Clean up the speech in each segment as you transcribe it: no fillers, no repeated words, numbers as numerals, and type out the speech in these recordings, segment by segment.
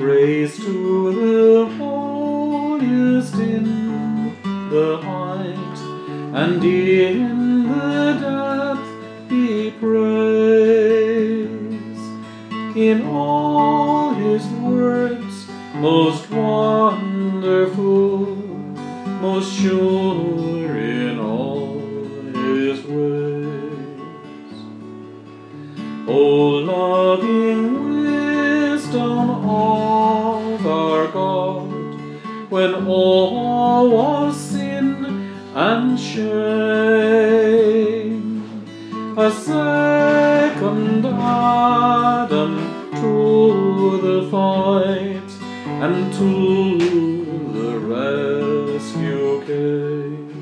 Praise to the holiest in the height, and in the depth be praise. In all his words most wonderful, most sure in all his ways. O loving wisdom of our God, when all was sin and shame, a second Adam to the fight and to the rescue came.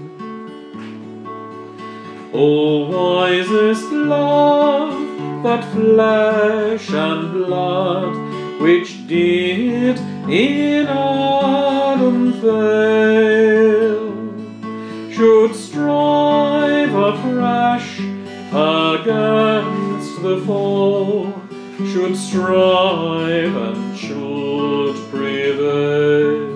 O wisest love that flesh and blood, which did in Adam fail, should strive afresh against the foe, should strive and should prevail,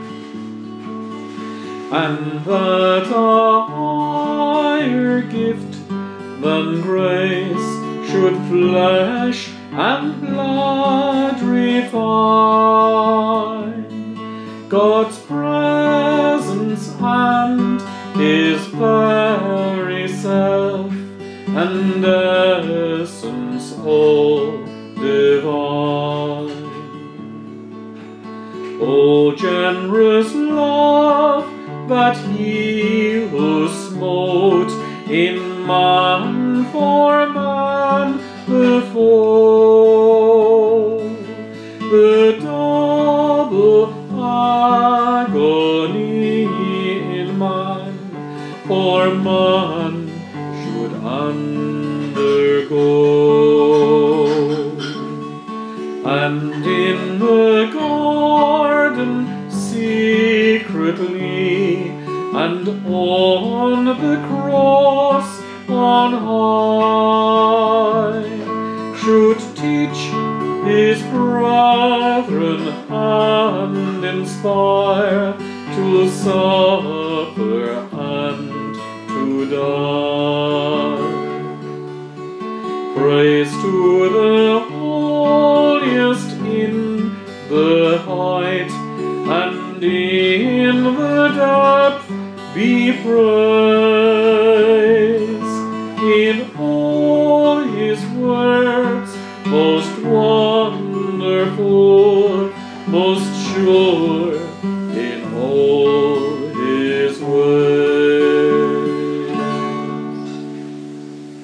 and that a higher gift than grace should flesh and blood refine. God's presence and his very self and essence all divine. O generous love that he who smote in man for man the foe, the double agony in man for man should undergo. And in the garden secretly, and on the cross on high, should teach his brethren and inspire to suffer and to die. Praise to the holiest in the height, and in the depth be praise. In all his words most wonderful, most sure